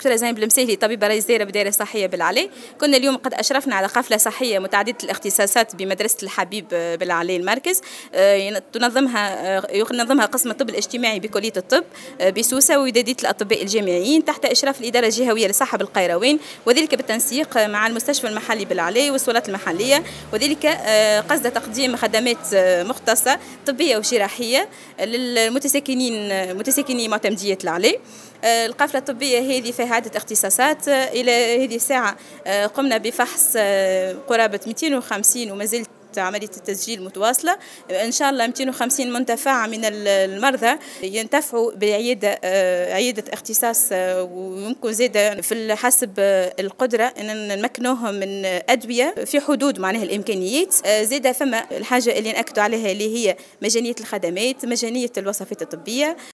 دكتورة زينب المسيلي، طبيبة رئيس دائرة بدائرة صحية بالعلي. كنا اليوم قد أشرفنا على قافلة صحية متعددة الاختصاصات بمدرسة الحبيب بالعلي المركز، ينظمها قسم الطب الاجتماعي بكلية الطب بسوسة وودادية الأطباء الجامعيين تحت إشراف الإدارة الجهوية للصحة بالقيروان، وذلك بالتنسيق مع المستشفى المحلي بالعلي والسلطات المحلية، وذلك قصد تقديم خدمات مختصة طبية وجراحية للمتساكني معتمدية العلي. القافلة الطبية هذه فيها عدة اختصاصات. إلى هذه الساعة قمنا بفحص قرابة 250 وما زلت عملية التسجيل متواصلة. إن شاء الله 250 منتفع من المرضى ينتفعوا بعيادة اختصاص، ويمكن زيادة في حسب القدرة أن نمكنوهم من أدوية في حدود معناها الإمكانيات. زيادة فما الحاجة اللي نأكد عليها اللي هي مجانية الخدمات، مجانية الوصفات الطبية.